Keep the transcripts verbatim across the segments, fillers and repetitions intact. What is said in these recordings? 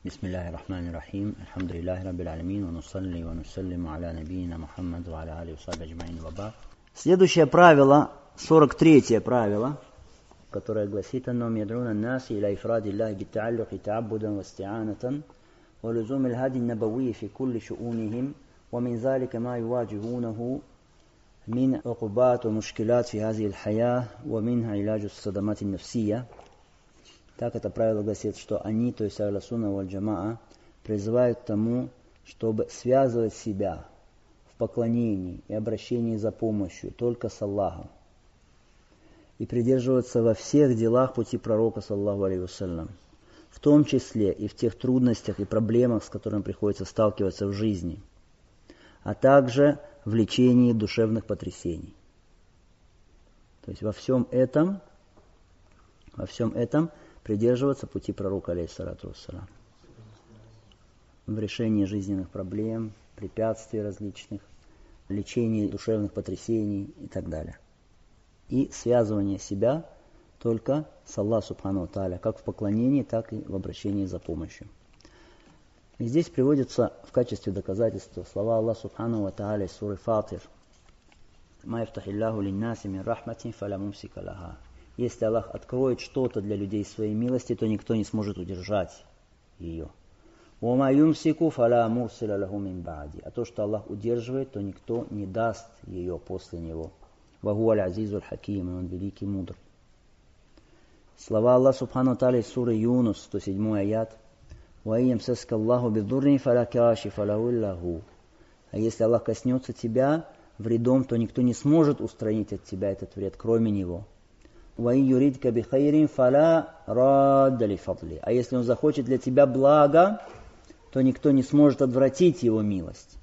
بسم الله الرحمن الرحيم الحمد لله رب العالمين ونصلي ونسلم على نبينا محمد وعلى آله وصحبه أجمعين وبعد. Следующее правило, сорок третье правило, которое гласит: «Аннахум яд'уна ан-нас иля ифради Аллахи бит-та'аллуқи та'аббудан ва исти'анатан ва лузум аль-хади ан-набавви фи кулли шу'унихим ва мин залика ма юваджихунаху мин уқубат ва мушкилат фи хази аль-хая ва минха иляджу ас-садамат ан-нафсия». Так это правило гласит, что они, то есть Ахлю-сунна валь джамаа, призывают к тому, чтобы связывать себя в поклонении и обращении за помощью только с Аллахом и придерживаться во всех делах пути пророка, саллаллаху алейхи вассалям, в том числе и в тех трудностях и проблемах, с которыми приходится сталкиваться в жизни, а также в лечении душевных потрясений. То есть во всем этом, во всем этом придерживаться пути пророка, алейхиссалату вассалям, в решении жизненных проблем, препятствий различных, лечении душевных потрясений и так далее. И связывание себя только с Аллахом субхану ва тааля, как в поклонении, так и в обращении за помощью. И здесь приводятся в качестве доказательства слова Аллаха субхану ва тааля из суры Фатир: «Ма яфтахиллаху линнаси мин рахматин фаля мумсика лаха». Если Аллах откроет что-то для людей своей милости, то никто не сможет удержать ее. «Ума юмсику фаля мурсиля лаху мин ба'ди». А то, что Аллах удерживает, то никто не даст ее после него. «Ва хуа аль-азизу аль-хаким», и он великий и мудрый. Слова Аллаха субхану ва тааля из суры Юнус, сто седьмой аят: «Ва ямсаска Аллаху бидуррин фаля кашифа лаху илля ху». А если Аллах коснется тебя вредом, то никто не сможет устранить от тебя этот вред, кроме него. А если он захочет для тебя блага, то никто не сможет отвратить его милость.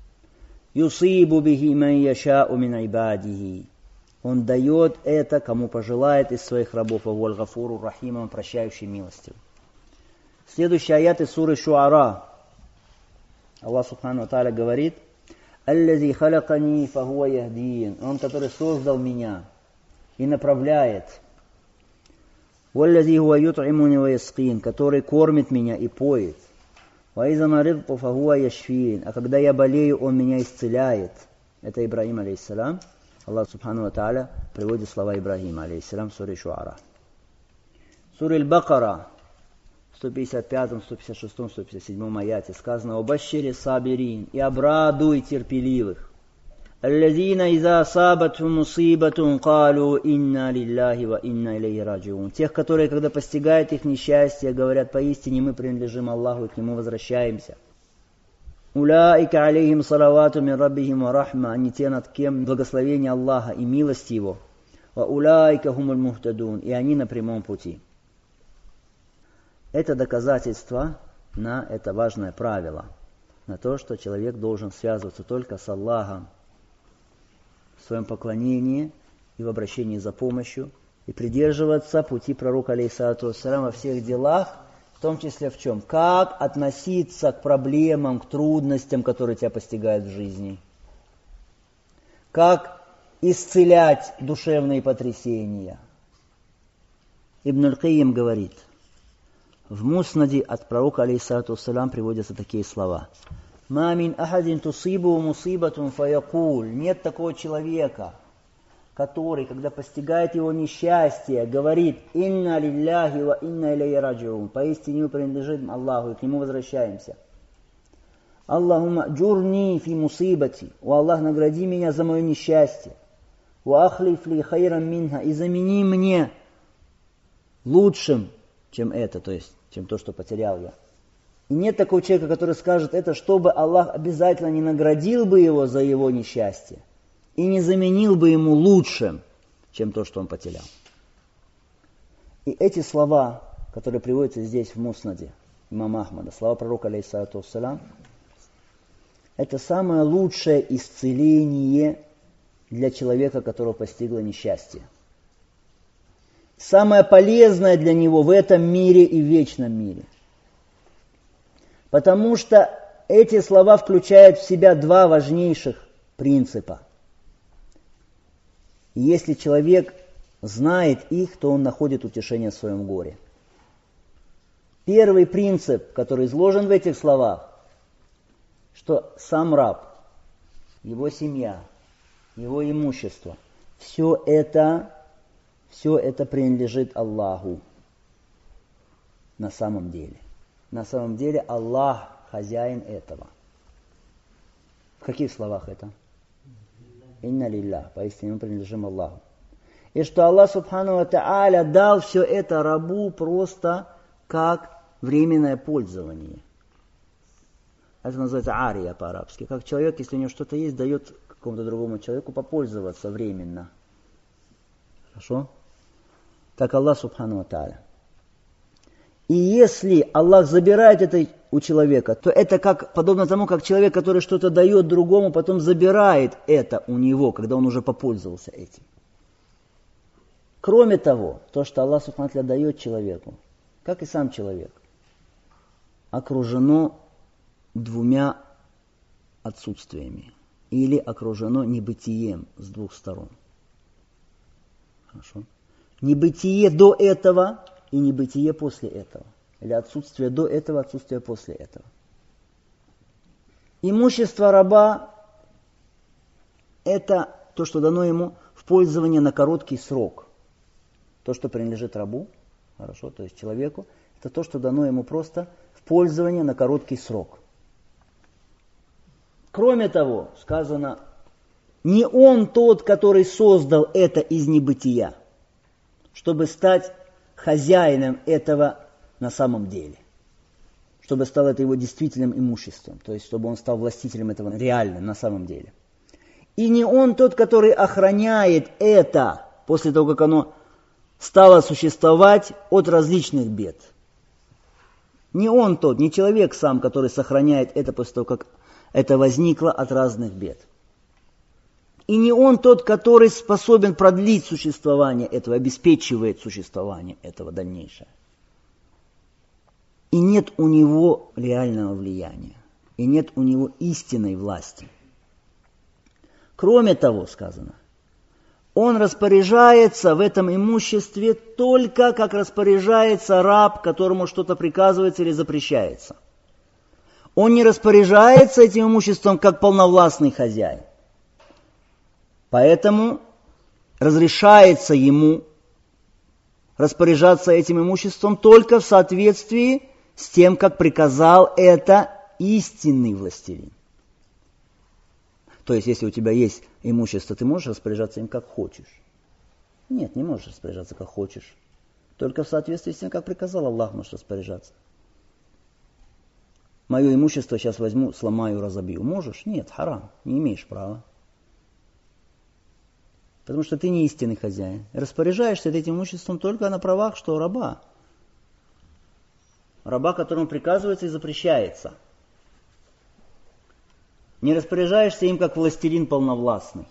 Он дает это, кому пожелает из своих рабов, Авваль-Гафуру Рахимом, прощающий милостью. Следующий аят из суры Шуара. Аллах субхану ва тааля говорит: «Аллази халакани фахуа яхдин». Он, который создал меня и направляет. «Валлази хуа ют'имуни ва яскин», который кормит меня и поет. «Ва иза маридту фахуа яшфин», а когда я болею, он меня исцеляет. Это Ибрахим алейхиссалям. Аллах субхану ва тааля приводит слова Ибрахима алейхиссалям в суре Шуара. Сура Аль-Бакара, сто пятьдесят пятом, сто пятьдесят шестом, сто пятьдесят седьмом аяте сказано: «Обашшири сабирин», и обрадуй терпеливых. «Аллазина иза асабатхум мусибатун калу инна лиллахи ва инна илейхи раджиун». Тех, которые, когда постигает их несчастье, говорят: поистине мы принадлежим Аллаху и к Нему возвращаемся. «Улаика алейхим салавату мин раббихим ва рахма», они те, над кем благословение Аллаха и милость Его. «Ва улаика хумуль мухтадун», и они на прямом пути. Это доказательство на это важное правило, на то, что человек должен связываться только с Аллахом в своем поклонении и в обращении за помощью, и придерживаться пути пророка, алейхиссалату вассалям, во всех делах, в том числе в чем? Как относиться к проблемам, к трудностям, которые тебя постигают в жизни. Как исцелять душевные потрясения. Ибн аль-Кайим говорит, в Муснаде от пророка, алейхиссалату вассалям, приводятся такие слова: «Ма мин ахадин тусибу мусибатун фаякуль». Нет такого человека, который, когда постигает его несчастье, говорит: «Инна лилляхи ва инна илейхи раджиун». Поистине мы принадлежим Аллаху и к Нему возвращаемся. «Аллахумма джурни фи мусибати». «О Аллах, награди меня за мое несчастье». «Ва ахлиф ли хайрам минха». «И замени мне лучшим, чем это», то есть, чем то, что потерял я. И нет такого человека, который скажет это, чтобы Аллах обязательно не наградил бы его за его несчастье и не заменил бы ему лучшим, чем то, что он потерял. И эти слова, которые приводятся здесь в Муснаде имама Ахмада, слова пророка, алейхиссалату вассалям, это самое лучшее исцеление для человека, которого постигло несчастье. Самое полезное для него в этом мире и в вечном мире. Потому что эти слова включают в себя два важнейших принципа. И если человек знает их, то он находит утешение в своем горе. Первый принцип, который изложен в этих словах, что сам раб, его семья, его имущество, все это, все это принадлежит Аллаху на самом деле. На самом деле Аллах хозяин этого. В каких словах это? Инна лиллах, поистине мы принадлежим Аллаху. И что Аллах Субхану ва Тааля дал все это рабу просто как временное пользование. Это называется ария по-арабски. Как человек, если у него что-то есть, дает какому-то другому человеку попользоваться временно. Хорошо? Так Аллах Субхану ва Тааля. И если Аллах забирает это у человека, то это как, подобно тому, как человек, который что-то дает другому, потом забирает это у него, когда он уже попользовался этим. Кроме того, то, что Аллах Субхану ва Тааля дает человеку, как и сам человек, окружено двумя отсутствиями или окружено небытием с двух сторон. Хорошо? Небытие до этого и небытие после этого. Или отсутствие до этого, отсутствие после этого. Имущество раба – это то, что дано ему в пользование на короткий срок. То, что принадлежит рабу, хорошо, то есть человеку, это то, что дано ему просто в пользование на короткий срок. Кроме того, сказано, не он тот, который создал это из небытия, чтобы стать хозяином этого на самом деле, чтобы стало это его действительным имуществом, то есть чтобы он стал властителем этого реально, на самом деле. И не он тот, который охраняет это после того, как оно стало существовать от различных бед. Не он тот, не человек сам, который сохраняет это после того, как это возникло от разных бед. И не он тот, который способен продлить существование этого, обеспечивает существование этого дальнейшее. И нет у него реального влияния, и нет у него истинной власти. Кроме того, сказано, он распоряжается в этом имуществе только как распоряжается раб, которому что-то приказывается или запрещается. Он не распоряжается этим имуществом как полновластный хозяин. Поэтому разрешается ему распоряжаться этим имуществом только в соответствии с тем, как приказал это истинный властелин. То есть, если у тебя есть имущество, ты можешь распоряжаться им как хочешь? Нет, не можешь распоряжаться как хочешь. Только в соответствии с тем, как приказал Аллах, можешь распоряжаться. Мое имущество сейчас возьму, сломаю, разобью. Можешь? Нет, харам, не имеешь права. Потому что ты не истинный хозяин. Распоряжаешься этим имуществом только на правах, что раба. Раба, которому приказывается и запрещается. Не распоряжаешься им, как властелин полновластный.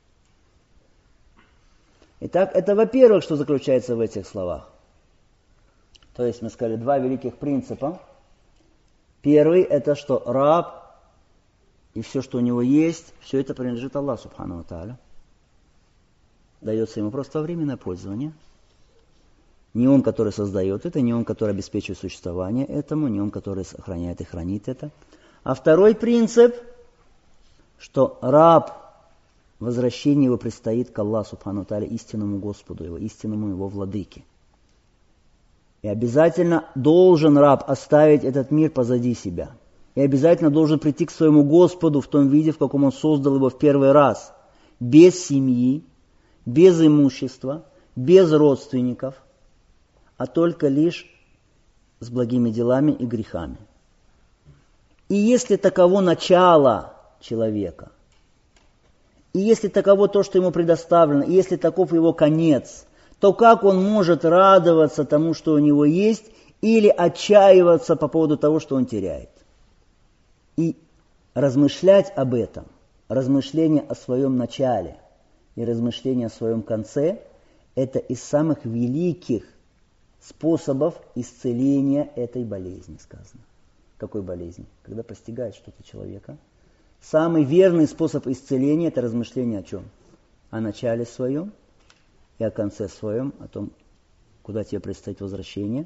Итак, это, во-первых, что заключается в этих словах. То есть, мы сказали, два великих принципа. Первый – это что раб и все, что у него есть, все это принадлежит Аллаху Субхану ва Тааля. Дается ему просто временное пользование. Не он, который создает это, не он, который обеспечивает существование этому, не он, который сохраняет и хранит это. А второй принцип, что раб, возвращение его предстоит к Аллаху Субхану ва Тааля, истинному Господу его, истинному его владыке. И обязательно должен раб оставить этот мир позади себя. И обязательно должен прийти к своему Господу в том виде, в каком он создал его в первый раз. Без семьи, без имущества, без родственников, а только лишь с благими делами и грехами. И если таково начало человека, и если таково то, что ему предоставлено, и если таков его конец, то как он может радоваться тому, что у него есть, или отчаиваться по поводу того, что он теряет? И размышлять об этом, размышление о своем начале и размышление о своем конце, это из самых великих способов исцеления этой болезни, сказано. Какой болезни? Когда постигает что-то человека. Самый верный способ исцеления – это размышление о чем? О начале своем и о конце своем, о том, куда тебе предстоит возвращение,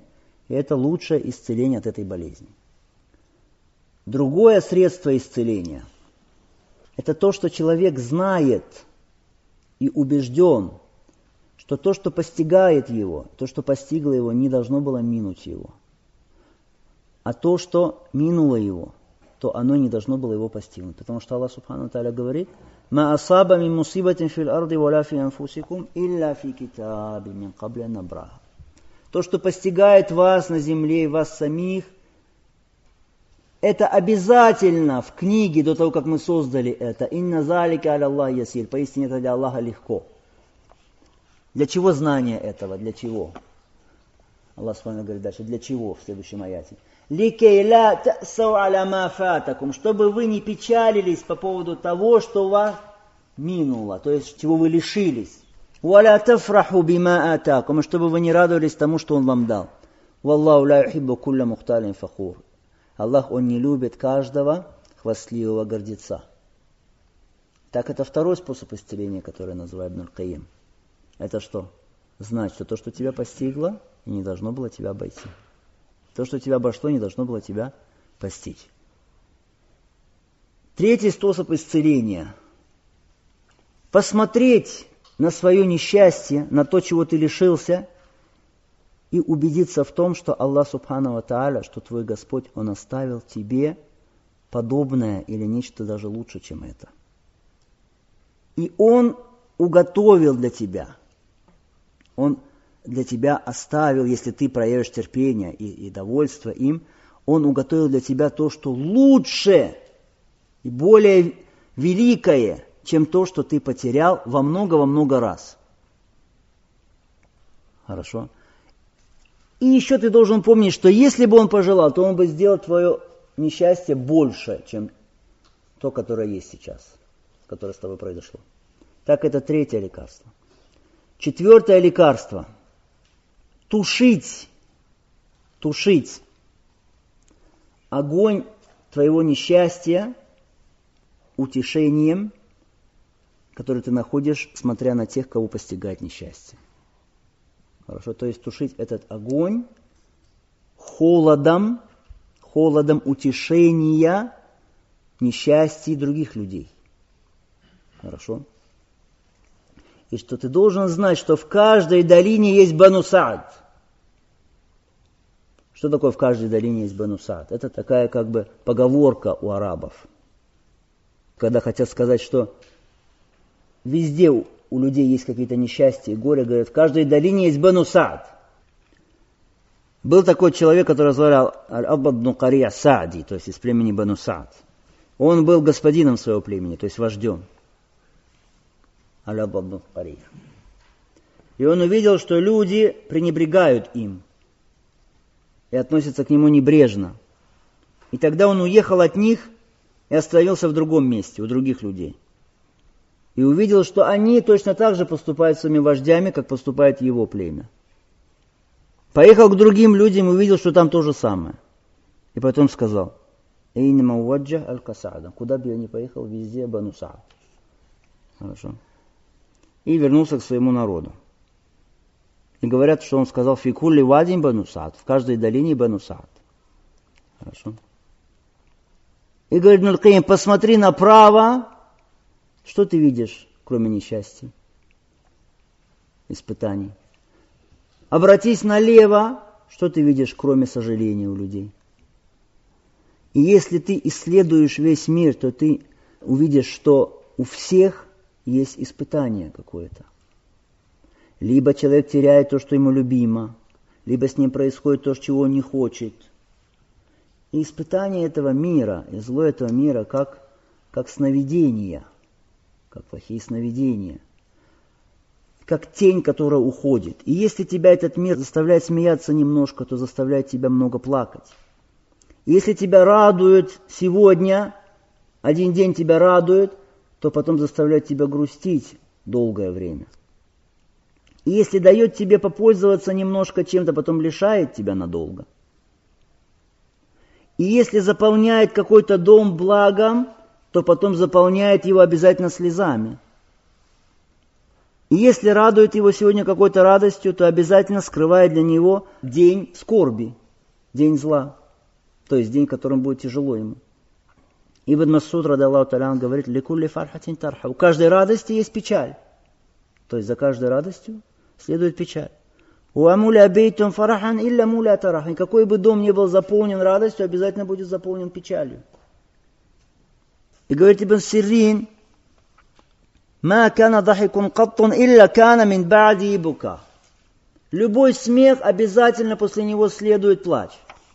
И это лучшее исцеление от этой болезни. Другое средство исцеления – это то, что человек знает и убежден, что то, что постигает его, то, что постигло его, не должно было минуть его. А то, что минуло его, то оно не должно было его постигнуть. Потому что Аллах Субхану ва Тааля говорит: «Ма асаба мин мусибатин фил арди ва ла фи анфусикум илля фи китаби мин кабли ан набраха». То, что постигает вас на земле и вас самих, это обязательно в книге до того, как мы создали это. «Инна залика аля Аллах ясир». Поистине это для Аллаха легко. Для чего знание этого? Для чего? Аллах Субхану говорит дальше. Для чего в следующем аяте? «Ликей ла та'сау аля ма фатакум». Чтобы вы не печалились по поводу того, что у вас минуло, то есть чего вы лишились. «Валя тафраху бима атакум». Чтобы вы не радовались тому, что Он вам дал. «Валлаху ла юхиббу кулля мухталин фахур». Аллах, Он не любит каждого хвастливого гордеца. Так, это второй способ исцеления, который называет Ибн аль-Кайим. Это что? Знать, что то, что тебя постигло, не должно было тебя обойти. То, что тебя обошло, не должно было тебя постичь. Третий способ исцеления. Посмотреть на свое несчастье, на то, чего ты лишился, и убедиться в том, что Аллах Субхану ва Тааля, что твой Господь, Он оставил тебе подобное или нечто даже лучше, чем это. И Он уготовил для тебя. Он для тебя оставил, если ты проявишь терпение и, и довольство им, Он уготовил для тебя то, что лучше и более великое, чем то, что ты потерял во много-во-много раз. Хорошо? И еще ты должен помнить, что если бы Он пожелал, то Он бы сделал твое несчастье больше, чем то, которое есть сейчас, которое с тобой произошло. Так, это третье лекарство. Четвертое лекарство. Тушить, тушить огонь твоего несчастья утешением, который ты находишь, смотря на тех, кого постигает несчастье. Хорошо, то есть тушить этот огонь холодом, холодом утешения несчастья других людей. Хорошо? И что ты должен знать, что в каждой долине есть Бану Саад. Что такое в каждой долине есть Бану Саад? Это такая как бы поговорка у арабов. Когда хотят сказать, что везде у, у людей есть какие-то несчастья и горе, говорят, в каждой долине есть Бану Саад. Был такой человек, который звали Аль-Аббад бн Кария Саади, то есть из племени Бану Саад. Он был господином своего племени, то есть вождем. Аль-Аббад бн Кария. И он увидел, что люди пренебрегают им и относятся к нему небрежно. И тогда он уехал от них и остановился в другом месте, у других людей. И увидел, что они точно так же поступают с своими вождями, как поступает его племя. Поехал к другим людям и увидел, что там то же самое. И потом сказал: «Эйнима уаджа аль-Касаада». Куда бы я ни поехал, везде Бану Саад. Хорошо. И вернулся к своему народу. И говорят, что он сказал: «Фи кулли вадин Бану Саад». В каждой долине Бану Саад. Хорошо. И говорит Ибн аль-Кайим: посмотри направо, что ты видишь, кроме несчастья, испытаний. Обратись налево, что ты видишь, кроме сожаления у людей. И если ты исследуешь весь мир, то ты увидишь, что у всех есть испытание какое-то. Либо человек теряет то, что ему любимо, либо с ним происходит то, чего он не хочет. И испытание этого мира, и зло этого мира, как, как сновидения, как плохие сновидения, как тень, которая уходит. И если тебя этот мир заставляет смеяться немножко, то заставляет тебя много плакать. И если тебя радует сегодня, один день тебя радует, то потом заставляет тебя грустить долгое время. И если дает тебе попользоваться немножко чем-то, потом лишает тебя надолго. И если заполняет какой-то дом благом, то потом заполняет его обязательно слезами. И если радует его сегодня какой-то радостью, то обязательно скрывает для него день скорби, день зла, то есть день, которым будет тяжело ему. Ибн Масуд, ради Аллаху та'аля, говорит: «Ликулли фархатин тарха». У каждой радости есть печаль. То есть за каждой радостью следует печаль. «Уамуля бейтум фарахан илля муля тарахан». Какой бы дом ни был заполнен радостью, обязательно будет заполнен печалью. И говорит Ибн Сирин: «Ма кана дахикун каттун илля кана мин ба'ди бука». Любой смех обязательно после него следует плач.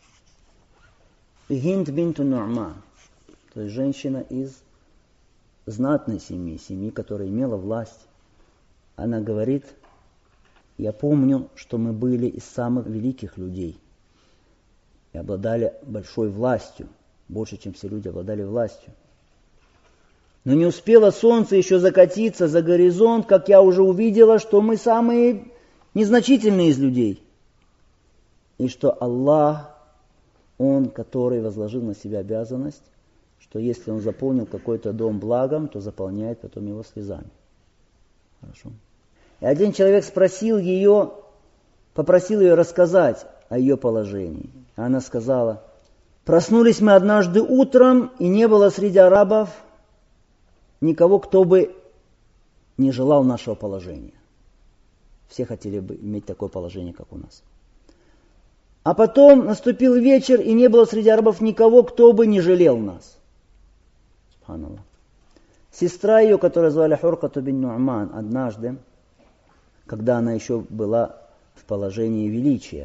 И Хинд бинту Ну'ман, то есть женщина из знатной семьи, семьи, которая имела власть. Она говорит: я помню, что мы были из самых великих людей и обладали большой властью, больше, чем все люди обладали властью. Но не успело солнце еще закатиться за горизонт, как я уже увидела, что мы самые незначительные из людей. И что Аллах, Он, который возложил на себя обязанность, что если Он заполнил какой-то дом благом, то заполняет потом его слезами. Хорошо. И один человек спросил ее, попросил ее рассказать о ее положении. Она сказала: проснулись мы однажды утром, и не было среди арабов никого, кто бы не желал нашего положения. Все хотели бы иметь такое положение, как у нас. А потом наступил вечер, и не было среди арабов никого, кто бы не жалел нас. Субханаллах. Сестра ее, которая звали Хуркату бин Ну'ман, однажды, когда она еще была в положении величия,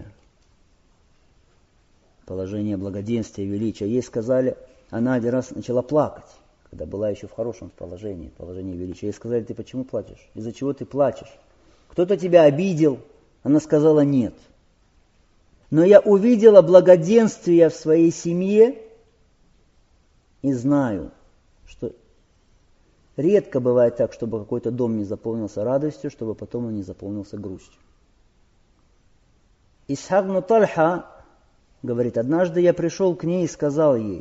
положение благоденствия и величия, ей сказали, она один раз начала плакать, когда была еще в хорошем положении, положении величия. Ей сказали: ты почему плачешь? Из-за чего ты плачешь? Кто-то тебя обидел? Она сказала: нет. Но я увидела благоденствие в своей семье и знаю, что редко бывает так, чтобы какой-то дом не заполнился радостью, чтобы потом он не заполнился грустью. Исхак ибн Тальха говорит: однажды я пришел к ней и сказал ей: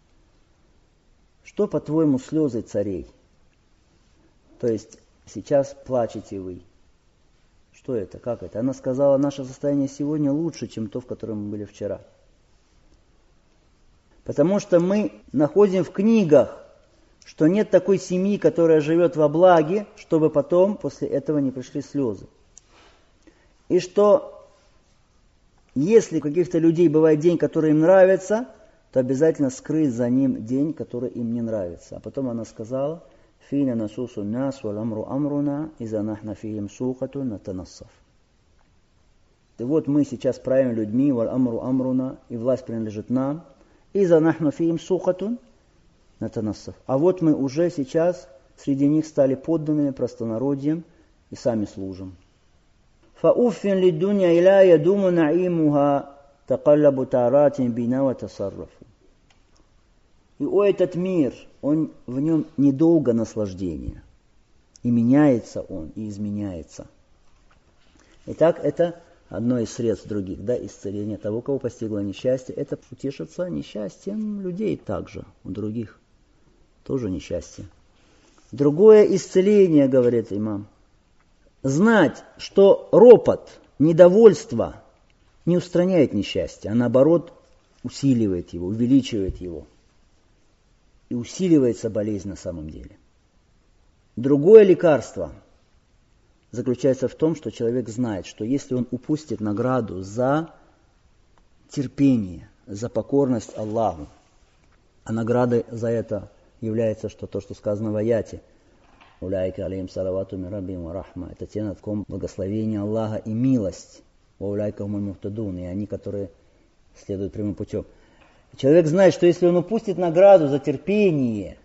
что, по-твоему, слезы царей? То есть сейчас плачете вы. Что это? Как это? Она сказала: наше состояние сегодня лучше, чем то, в котором мы были вчера. Потому что мы находим в книгах, что нет такой семьи, которая живет во благе, чтобы потом после этого не пришли слезы. И что если у каких-то людей бывает день, который им нравится, то обязательно скрыть за ним день, который им не нравится. А потом она сказала: «Фина насусу нас вал амру амруна, иза нахна фихим сухату натанассаф». И вот мы сейчас правим людьми, вал амру амруна, и власть принадлежит нам, иза нахна фихим сухату натанассаф. А вот мы уже сейчас среди них стали подданными простонародьем и сами служим. Фауффин ли дунья иля ядуму наимуха такаллабу таратин бина ва тасаррафу. И о, этот мир, он, в нем недолго наслаждение. И меняется он, и изменяется. Итак, это одно из средств других, да, исцеления того, кого постигло несчастье. Это утешиться несчастьем людей также, у других тоже несчастье. Другое исцеление, говорит имам, знать, что ропот, недовольство не устраняет несчастье, а наоборот усиливает его, увеличивает его. И усиливается болезнь на самом деле. Другое лекарство заключается в том, что человек знает, что если он упустит награду за терпение, за покорность Аллаху, а наградой за это является что то, что сказано в аяте, «Уляйка алейхим салавату мин раббихим ва рахма». Это те, над ком благословение Аллаха и милость. «Ва уляйка хумуль мухтадун». И они, которые следуют прямым путем. Человек знает, что если он упустит награду за терпение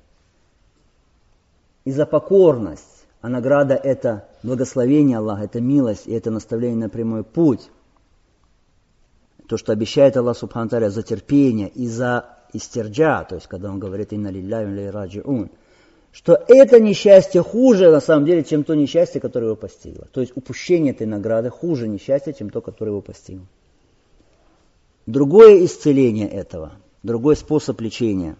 и за покорность, а награда это благословение Аллаха, это милость и это наставление на прямой путь, то, что обещает Аллах Субхану Тааля за терпение и за истирджа, то есть когда он говорит «Инна лилляхи ва инна илейхи раджиун», что это несчастье хуже на самом деле, чем то несчастье, которое его постигло. То есть упущение этой награды хуже несчастья, чем то, которое его постигло. Другое исцеление этого, другой способ лечения.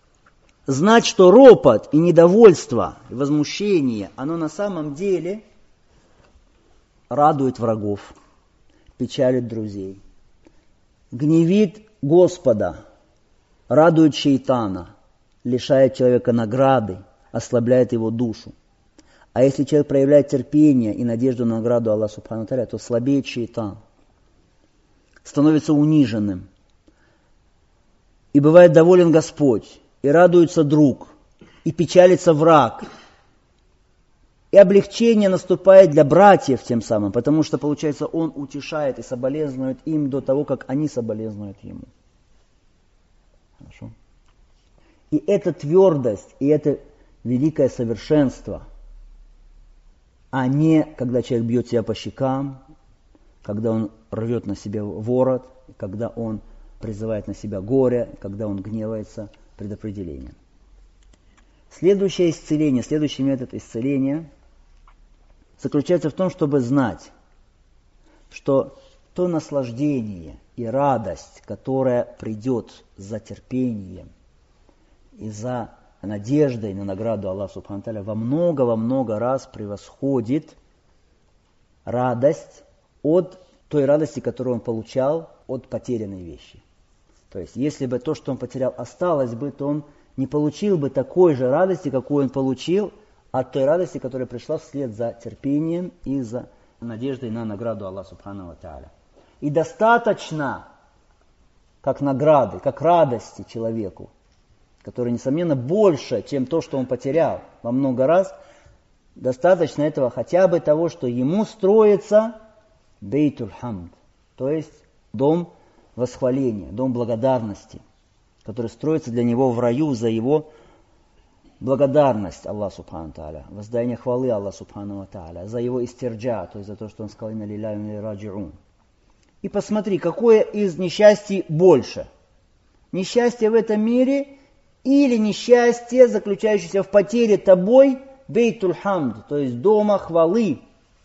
Знать, что ропот и недовольство, и возмущение, оно на самом деле радует врагов, печалит друзей, гневит Господа, радует шейтана, лишает человека награды, ослабляет его душу. А если человек проявляет терпение и надежду на награду Аллаха Субхану ва Тааля, то слабеет шейтан, становится униженным. И бывает доволен Господь, и радуется друг, и печалится враг. И облегчение наступает для братьев тем самым, потому что, получается, он утешает и соболезнует им до того, как они соболезнуют ему. Хорошо? И эта твердость, и это великое совершенство, а не когда человек бьет себя по щекам, когда он рвет на себе ворот, когда он призывает на себя горе, когда он гневается предопределением. Следующее исцеление, следующий метод исцеления заключается в том, чтобы знать, что то наслаждение и радость, которая придет за терпением и за надеждой на награду Аллаха Субхану ва Тааля, во много-во много раз превосходит радость от той радости, которую он получал от потерянной вещи. То есть, если бы то, что он потерял, осталось бы, то он не получил бы такой же радости, какую он получил от той радости, которая пришла вслед за терпением и за надеждой на награду Аллаха Субхану ва Тааля. И достаточно, как награды, как радости человеку, которая, несомненно, больше, чем то, что он потерял во много раз, достаточно этого хотя бы того, что ему строится бейтуль хамд, то есть дом восхваления, дом благодарности, который строится для него в раю за его благодарность Аллаху Субхану ва Тааля, воздаяние хвалы Аллаху Субхану ва Тааля, за его истирджа, то есть за то, что он сказал «Инна лилляхи ва инна илайхи раджиун». И посмотри, какое из несчастий больше. Несчастье в этом мире или несчастье, заключающееся в потере тобой бейтуль хамд, то есть дома хвалы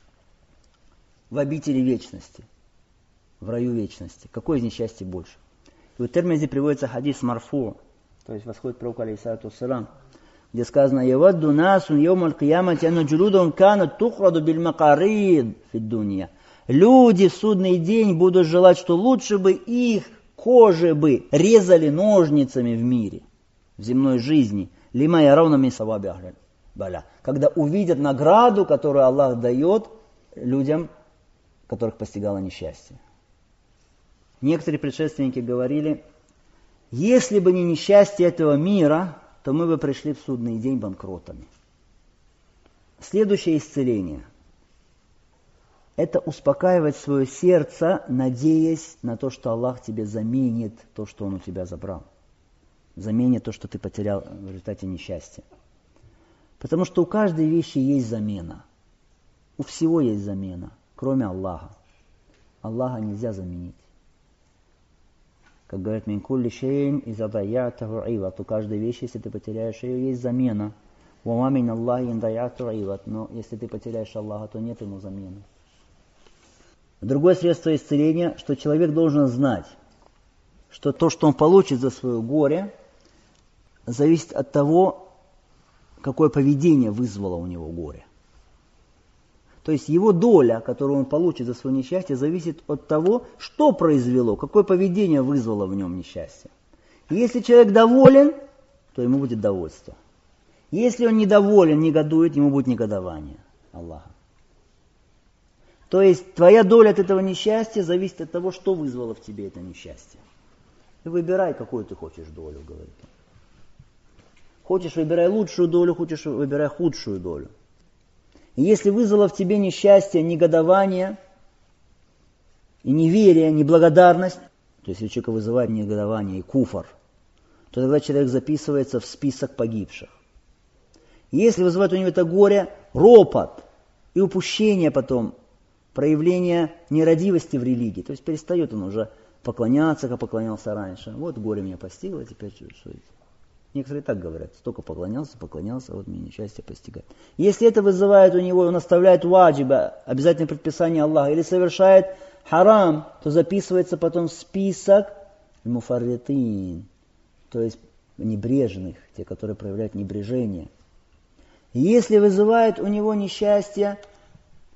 в обители вечности, в раю вечности. Какое из несчастья больше? И в Тирмизи приводится хадис марфу, то есть восходит пророк алейхиссалату вассалам, где сказано: «Явадду насун йомаль киямати анна джулудун канат тухраду биль макарид фид дунья». Люди в судный день будут желать, что лучше бы их кожи бы резали ножницами в мире, в земной жизни, лима яравна мин саваби ахль баля, когда увидят награду, которую Аллах дает людям, которых постигало несчастье. Некоторые предшественники говорили: если бы не несчастье этого мира, то мы бы пришли в судный день банкротами. Следующее исцеление – это успокаивать свое сердце, надеясь на то, что Аллах тебе заменит то, что Он у тебя забрал. Заменит то, что ты потерял в результате несчастья. Потому что у каждой вещи есть замена. У всего есть замена, кроме Аллаха. Аллаха нельзя заменить. Как говорят, мин кулли шейин иза даятаху иват. У каждой вещи, если ты потеряешь ее, есть замена. Ва мин Аллахи ин даятаху иват. Но если ты потеряешь Аллаха, то нет ему замены. Другое средство исцеления, что человек должен знать, что то, что он получит за свое горе, зависит от того, какое поведение вызвало у него горе. То есть его доля, которую он получит за свое несчастье, зависит от того, что произвело, какое поведение вызвало в нем несчастье. И если человек доволен, то ему будет довольство. Если он недоволен, негодует, ему будет негодование Аллаха. То есть твоя доля от этого несчастья зависит от того, что вызвало в тебе это несчастье. Ты выбирай, какую ты хочешь долю, говорит он. Хочешь, выбирай лучшую долю, хочешь, выбирай худшую долю. И если вызвало в тебе несчастье, негодование и неверие, неблагодарность, то есть если человека вызывает негодование и куфр, то тогда человек записывается в список погибших. И если вызывает у него это горе, ропот и упущение потом, проявление нерадивости в религии, то есть перестает он уже поклоняться, как поклонялся раньше. Вот горе меня постигло, теперь что это? Некоторые так говорят, столько поклонялся, поклонялся, вот меня несчастье постигает. Если это вызывает у него, он оставляет ваджиба, обязательное предписание Аллаха, или совершает харам, то записывается потом в список муфарритин, то есть небрежных, те, которые проявляют небрежение. Если вызывает у него несчастье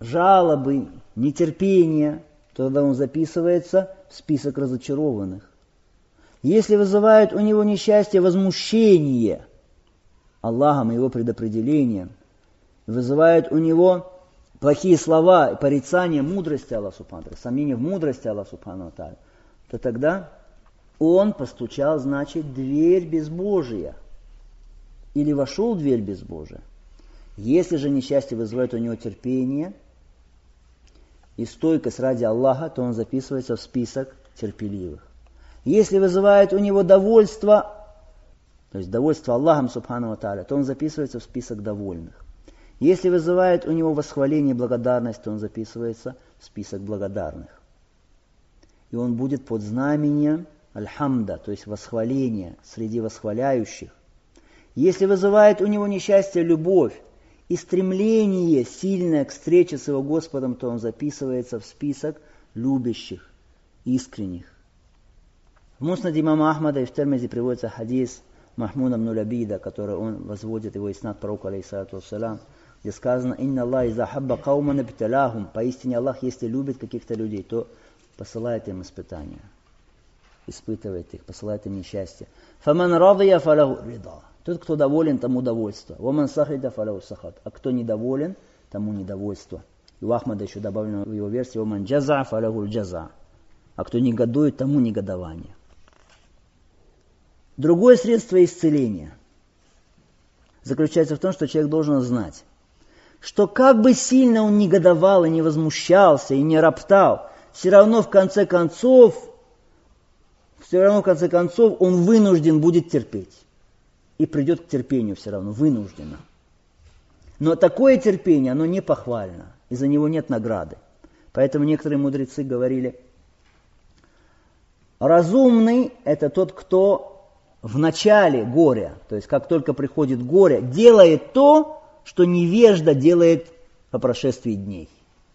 жалобы, нетерпения, то тогда он записывается в список разочарованных. Если вызывает у него несчастье, возмущение Аллахом и его предопределением, вызывает у него плохие слова и порицание мудрости Аллаха Субхану ва Тааля, сомнение в мудрости Аллаха Субхану ва Тааля, то тогда он постучал, значит, в дверь безбожия. Или вошел в дверь безбожия. Если же несчастье вызывает у него терпение и стойкость ради Аллаха, то он записывается в список терпеливых. Если вызывает у него довольство, то есть довольство Аллахом Субхану ва Тааля, то он записывается в список довольных. Если вызывает у него восхваление и благодарность, то он записывается в список благодарных. И он будет под знамением аль-хамда, то есть восхваления среди восхваляющих. Если вызывает у него несчастье любовь и стремление сильное к встрече с его Господом, то он записывается в список любящих, искренних. В Муснаде имама Ахмада и в Термизи приводится хадис Махмуда ибн Лабида, который он возводит его иснад пророку, алейхиссалату вассалям, где сказано: «Инна Аллах иза хабба кауман ибталахум». Поистине Аллах, если любит каких-то людей, то посылает им испытания, испытывает их, посылает им несчастье. «Фаман радия фалаху рида». Тот, кто доволен, тому довольство. «Ваман сахида фалаху сахат». А кто недоволен, тому недовольство. И у Ахмада еще добавлено в его версии: «Ваман джаза фалаху джаза». А кто негодует, тому негодование. Другое средство исцеления заключается в том, что человек должен знать, что как бы сильно он негодовал и не возмущался и не роптал, все равно в конце концов, все равно в конце концов он вынужден будет терпеть. И придет к терпению все равно, вынужденно. Но такое терпение, оно не похвально, и за него нет награды. Поэтому некоторые мудрецы говорили: разумный – это тот, кто в начале горя, то есть как только приходит горе, делает то, что невежда делает по прошествии дней.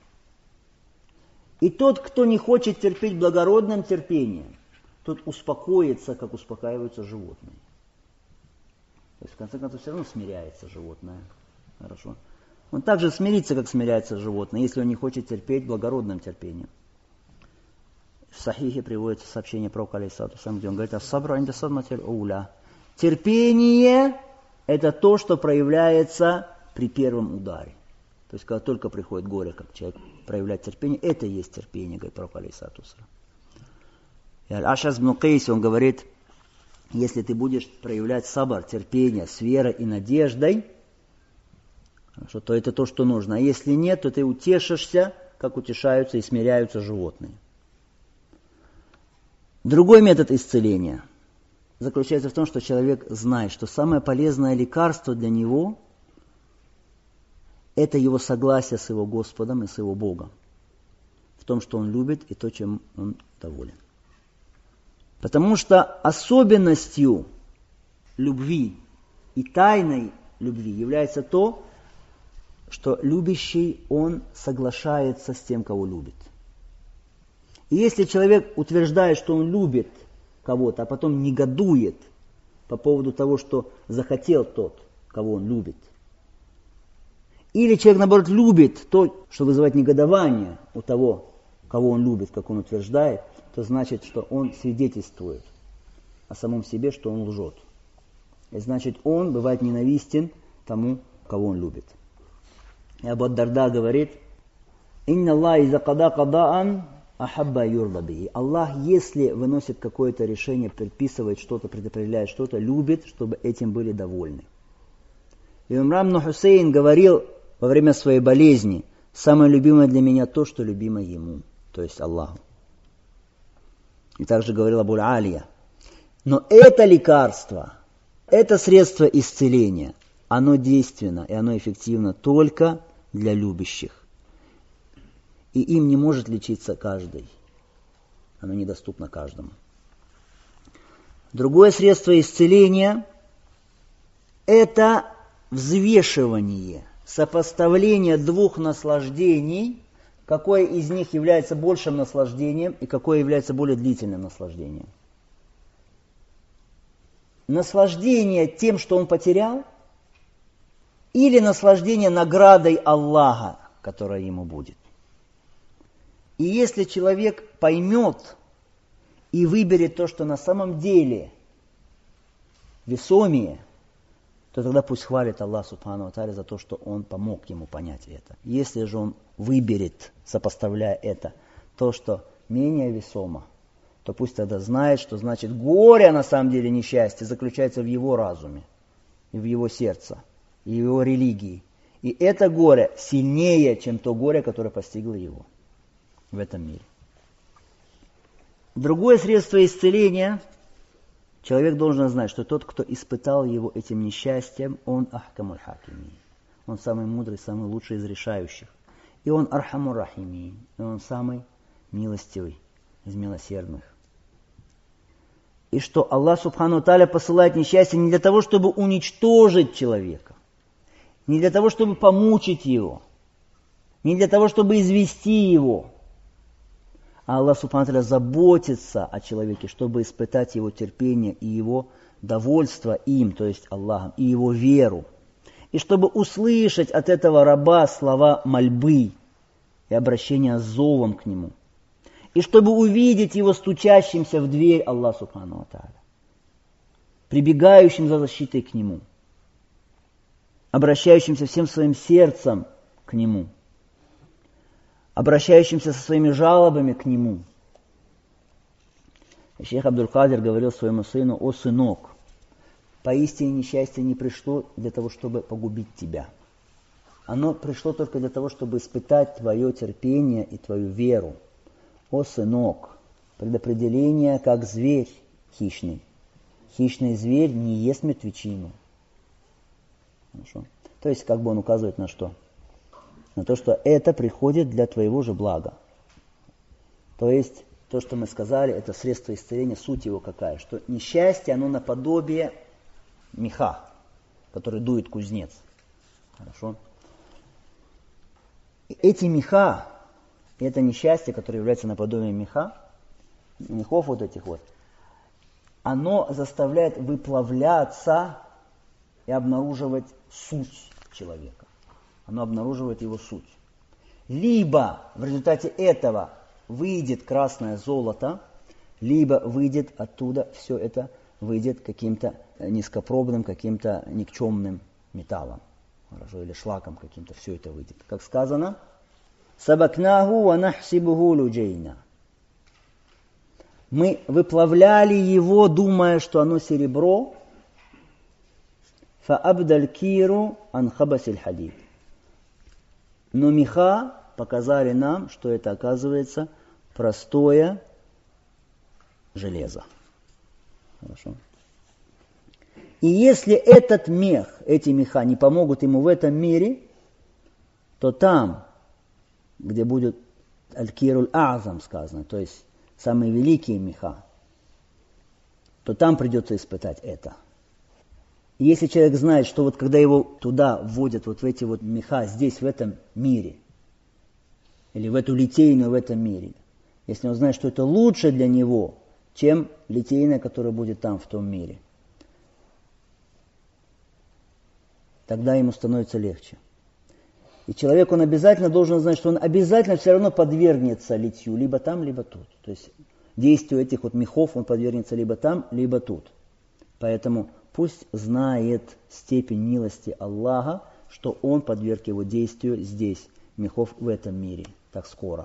И тот, кто не хочет терпеть благородным терпением, тот успокоится, как успокаиваются животные. То есть в конце концов все равно смиряется животное. Хорошо. Он также смирится, как смиряется животное, если он не хочет терпеть благородным терпением. В Сахихе приводится сообщение пророка, алейхиссалату вассалям, где он говорит: «Ас-сабру инда садматиль ауля». Терпение – это то, что проявляется при первом ударе. То есть, когда только приходит горе, как человек проявляет терпение, это и есть терпение, говорит пророк, алейхиссалату вассалям. И Аль-Аш'ас ибн Кайс, он говорит: если ты будешь проявлять сабр, терпение с верой и надеждой, хорошо, то это то, что нужно. А если нет, то ты утешишься, как утешаются и смиряются животные. Другой метод исцеления заключается в том, что человек знает, что самое полезное лекарство для него – это его согласие с его Господом и с его Богом, в том, что он любит и то, чем он доволен. Потому что особенностью любви и тайной любви является то, что любящий, он соглашается с тем, кого любит. И если человек утверждает, что он любит кого-то, а потом негодует по поводу того, что захотел тот, кого он любит, или человек, наоборот, любит то, что вызывает негодование у того, кого он любит, как он утверждает, то значит, что он свидетельствует о самом себе, что он лжет. И значит, он бывает ненавистен тому, кого он любит. И Абу Дарда говорит: «Инна Аллах иза када кадаан ахабба юрда бихи». Аллах, если выносит какое-то решение, предписывает что-то, предопределяет что-то, любит, чтобы этим были довольны. И Имран ибн Хусейн говорил во время своей болезни: «Самое любимое для меня то, что любимо ему», то есть Аллаху. И также говорил Абу Алия: но это лекарство, это средство исцеления, оно действенно и оно эффективно только для любящих. И им не может лечиться каждый. Оно недоступно каждому. Другое средство исцеления – это взвешивание, сопоставление двух наслаждений, какое из них является большим наслаждением и какое является более длительным наслаждением. Наслаждение тем, что он потерял, или наслаждение наградой Аллаха, которая ему будет. И если человек поймет и выберет то, что на самом деле весомее, то тогда пусть хвалит Аллах Субхану ва Тааля за то, что Он помог ему понять это. Если же он выберет, сопоставляя это, то, что менее весомо, то пусть тогда знает, что значит горе, на самом деле несчастье, заключается в его разуме, и в его сердце, и в его религии. И это горе сильнее, чем то горе, которое постигло его в этом мире. Другое средство исцеления, человек должен знать, что тот, кто испытал его этим несчастьем, он ахкамуль хакимин. Он самый мудрый, самый лучший из решающих. И он архамур рахимин. И он самый милостивый из милосердных. И что Аллах Субхану ва Тааля посылает несчастье не для того, чтобы уничтожить человека, не для того, чтобы помучить его, не для того, чтобы извести его, а Аллах Субхану ва Тааля заботится о человеке, чтобы испытать его терпение и его довольство им, то есть Аллахом, и его веру. И чтобы услышать от этого раба слова мольбы и обращения с зовом к нему. И чтобы увидеть его стучащимся в дверь Аллаха Субхану ва Тааля, прибегающим за защитой к нему, обращающимся всем своим сердцем к нему, обращающимся со своими жалобами к нему. И шейх Абдуль-Кадир говорил своему сыну: «О сынок, поистине несчастье не пришло для того, чтобы погубить тебя. Оно пришло только для того, чтобы испытать твое терпение и твою веру. О сынок, предопределение как зверь хищный. Хищный зверь не ест мертвечину». Хорошо. То есть, как бы он указывает на что? На то, что это приходит для твоего же блага. То есть, то, что мы сказали, это средство исцеления, суть его какая? Что несчастье, оно наподобие меха, который дует кузнец. Хорошо? И эти меха, это несчастье, которое является наподобием меха, мехов вот этих вот, оно заставляет выплавляться и обнаруживать суть человека. Оно обнаруживает его суть. Либо в результате этого выйдет красное золото, либо выйдет оттуда все это, выйдет каким-то низкопробным, каким-то никчемным металлом. Хорошо, или шлаком каким-то, все это выйдет. Как сказано, «Сабакнаху ва нахсибуху луджейна». Мы выплавляли его, думая, что оно серебро, «Фаабдаль киру ан хабасиль хадид». Но меха показали нам, что это оказывается простое железо. Хорошо. И если этот мех, эти меха не помогут ему в этом мире, то там, где будет аль-кируль а'зам сказано, то есть самые великие меха, то там придется испытать это. И если человек знает, что вот когда его туда вводят, вот в эти вот меха, здесь, в этом мире, или в эту литейную в этом мире, если он знает, что это лучше для него, чем литейная, которая будет там, в том мире, тогда ему становится легче. И человек, он обязательно должен знать, что он обязательно все равно подвергнется литью, либо там, либо тут. То есть действию этих вот мехов он подвергнется либо там, либо тут. Поэтому пусть знает степень милости Аллаха, что он подверг его действию здесь, мехов в этом мире, так скоро.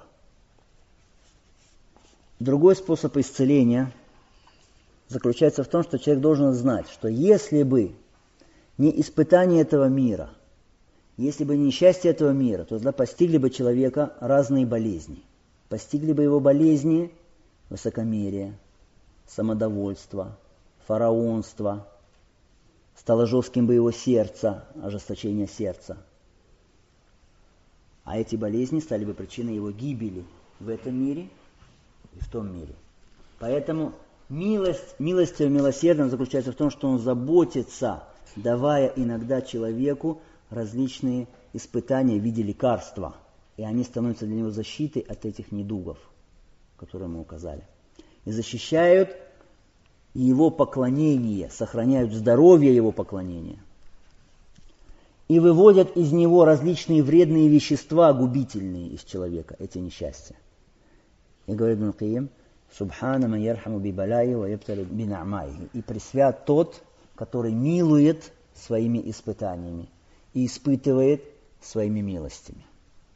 Другой способ исцеления заключается в том, что человек должен знать, что если бы не испытание этого мира, если бы не несчастье этого мира, то тогда постигли бы человека разные болезни. Постигли бы его болезни высокомерие, самодовольство, фараонство, стало жестким бы его сердце, ожесточение сердца. А эти болезни стали бы причиной его гибели в этом мире и в том мире. Поэтому милость, милостью милосердием заключается в том, что он заботится, давая иногда человеку различные испытания в виде лекарства. И они становятся для него защитой от этих недугов, которые мы указали. И защищают его поклонение, сохраняют здоровье его поклонения. и выводят из него различные вредные вещества, губительные из человека, эти несчастья. И говорит Ибн Кайим, «Субхана ман ярхаму би балайи ва ябтали би на'майи». И пресвят тот, который милует своими испытаниями и испытывает своими милостями.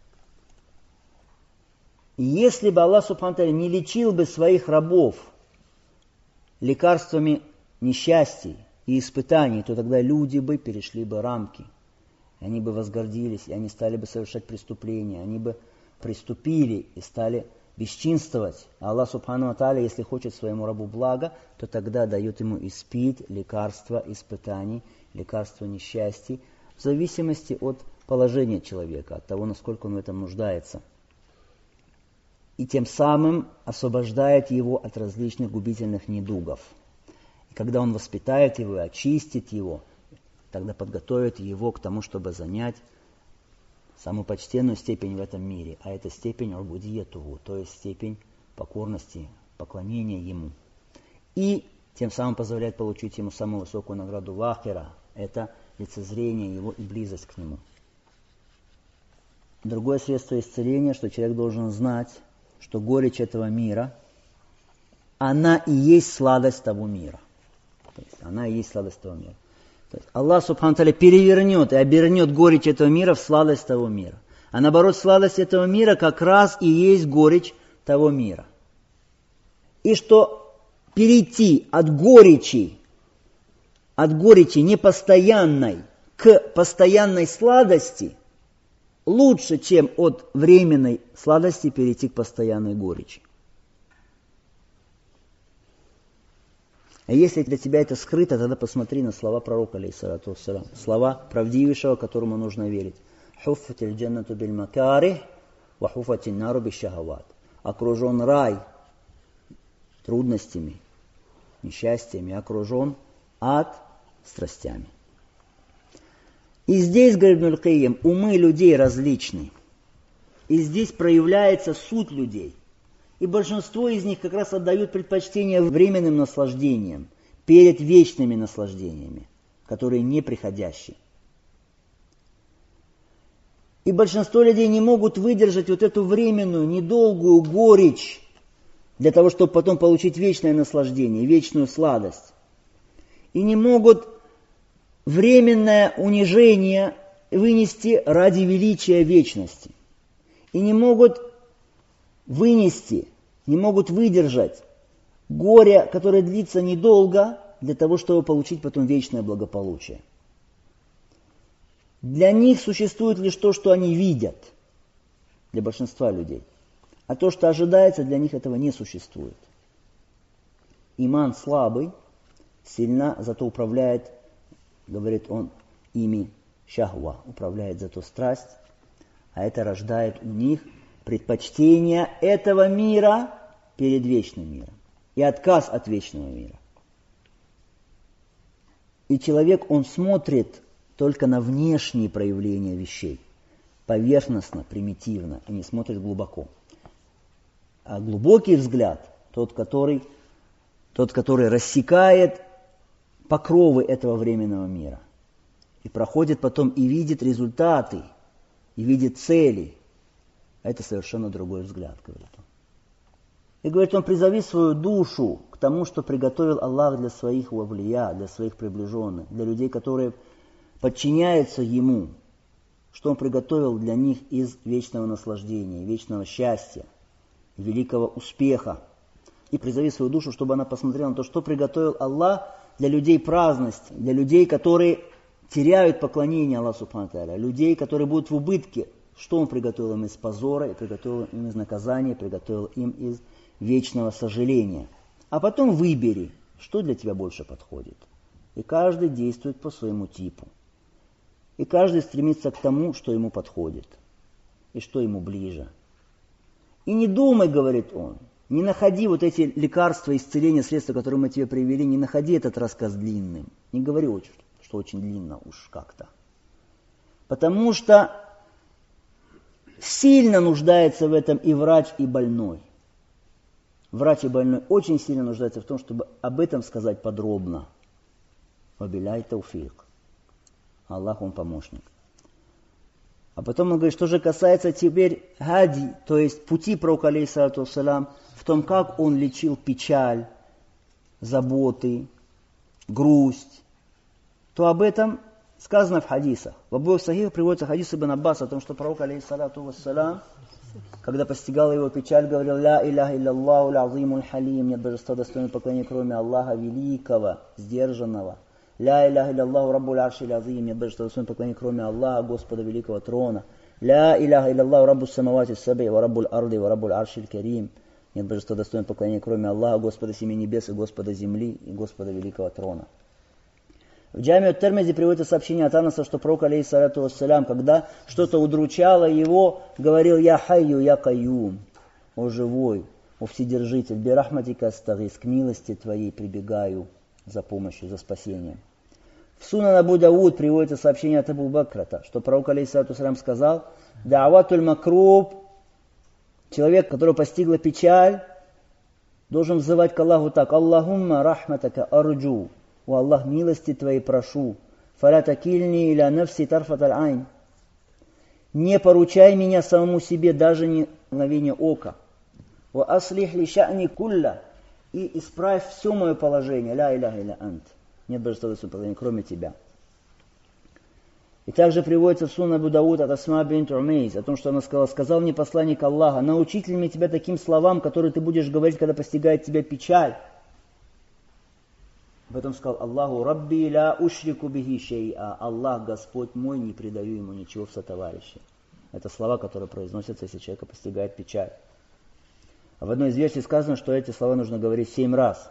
И если бы Аллах Субхану ва Тааля не лечил бы своих рабов лекарствами несчастий и испытаний, то тогда люди бы перешли бы рамки. И они бы возгордились, и они стали бы совершать преступления, они бы приступили и стали бесчинствовать. А Аллах Субхану ва Тааля, если хочет своему рабу блага, то тогда дает ему испит, лекарства испытаний, лекарства несчастий, в зависимости от положения человека, от того, насколько он в этом нуждается. И тем самым освобождает его от различных губительных недугов. И когда он воспитает его и очистит его, тогда подготовит его к тому, чтобы занять самую почтенную степень в этом мире, а это степень убудиятуху, то есть степень покорности, поклонения ему. И тем самым позволяет получить ему самую высокую награду в ахира, это лицезрение его и близость к нему. Другое средство исцеления, что человек должен знать, что горечь этого мира, она и есть сладость того мира. То есть она и есть сладость того мира. То есть Аллах Субхану ва Тааля перевернет и обернет горечь этого мира в сладость того мира. А наоборот, сладость этого мира как раз и есть горечь того мира. И что перейти от горечи, от горечи непостоянной к постоянной сладости лучше, чем от временной сладости перейти к постоянной горечи. А если для тебя это скрыто, тогда посмотри на слова пророка, алейхиссалату вассалям. Слова правдивейшего, которому нужно верить. «Хуффатиль джаннату биль макарих, ва хуффатиль нару биш шахават». Окружен рай трудностями, несчастьями, окружен ад страстями. И здесь, говорит Ибн Кайим, умы людей различны. И здесь проявляется суть людей. И большинство из них как раз отдают предпочтение временным наслаждениям перед вечными наслаждениями, которые неприходящие. И большинство людей не могут выдержать вот эту временную, недолгую горечь для того, чтобы потом получить вечное наслаждение, вечную сладость. И не могут временное унижение вынести ради величия вечности. И не могут вынести, не могут выдержать горе, которое длится недолго, для того, чтобы получить потом вечное благополучие. Для них существует лишь то, что они видят, для большинства людей. А то, что ожидается, для них этого не существует. Иман слабый, сильно зато управляет, говорит он, ими шахва, управляет зато страсть, а это рождает у них предпочтение этого мира перед вечным миром и отказ от вечного мира. И человек, он смотрит только на внешние проявления вещей, поверхностно, примитивно, и не смотрит глубоко. А глубокий взгляд, тот, который, тот, который рассекает покровы этого временного мира и проходит потом и видит результаты, и видит цели, это совершенно другой взгляд, говорит он. И говорит он, призови свою душу к тому, что приготовил Аллах для своих вавлия, для своих приближенных, для людей, которые подчиняются Ему, что Он приготовил для них из вечного наслаждения, вечного счастья, великого успеха. И призови свою душу, чтобы она посмотрела на то, что приготовил Аллах для людей праздности, для людей, которые теряют поклонение Аллаху Субхану ва Тааля, людей, которые будут в убытке. Что Он приготовил им из позора, и приготовил им из наказания, и приготовил им из вечного сожаления. А потом выбери, что для тебя больше подходит. И каждый действует по своему типу. И каждый стремится к тому, что ему подходит, и что ему ближе. И не думай, говорит он, не находи вот эти лекарства, исцеления, средства, которые мы тебе привели, не находи этот рассказ длинным. Не говори, что очень длинно уж как-то. Потому что сильно нуждается в этом и врач, и больной. Врач и больной очень сильно нуждаются в том, чтобы об этом сказать подробно. Вабиляй тауфик. Аллах, Он помощник. А потом он говорит, что же касается теперь хади, то есть пути пророка, алейхиссалату вассалям, в том, как он лечил печаль, заботы, грусть, то об этом сказано в хадисах. В обоих сахихах приводится хадис Ибн Аббаса о том, что пророк, алейхиссалату вассалям, когда постигала его печаль, говорил: «Ля иляха илляллаху л-азиму л-халим», нет божества достойного поклонения, кроме Аллаха великого, сдержанного. «Ля иляха илляллаху раббуль арши л-азим», нет божества достойного поклонения, кроме Аллаха, Господа великого трона. «Ля иляха илляллаху раббус самавати с-саб'и ва раббуль арды ва раббуль арши л-карим», нет божества достойного поклонения, кроме Аллаха, Господа семи небес и Господа земли и Господа великого трона. В Джами ат-Тирмизи приводится сообщение от Анаса, что пророк, алейхиссалату вассалям, когда что-то удручало его, говорил: «Я хайю, я кайюм», «О живой, о вседержитель, бирахматика астагис, к милости твоей прибегаю за помощью, за спасением». В Сунан Абу Дауд приводится сообщение от Абу Бакрата, что пророк, алейхиссалату вассалям, сказал: «Да'аватуль макруб», человек, которого постигла печаль, должен взывать к Аллаху так: «Аллахумма рахматака арджу», «О Аллах, милости твоей прошу», «Фаля такильни иля нафси тарфаталь айн», «Не поручай меня самому себе даже ни мгновение ока», «Ва аслих ли ша'ни кулля», и исправь все мое положение, «Ля иляха илля ант», нет божества достойного поклонения, кроме тебя. И также приводится в Сунан Абу Дауд от Асма бинт Умейс о том, что она сказала: «Сказал мне посланник Аллаха: научить ли мне тебя таким словам, которые ты будешь говорить, когда постигает тебя печаль?» Потом сказал: «Аллаху рабби ля ушрику бихи шей'a», Аллах, Господь мой, не предаю ему ничего в сотоварищи. Это слова, которые произносятся, если человека постигает печаль. А в одной из версий сказано, что эти слова нужно говорить семь раз.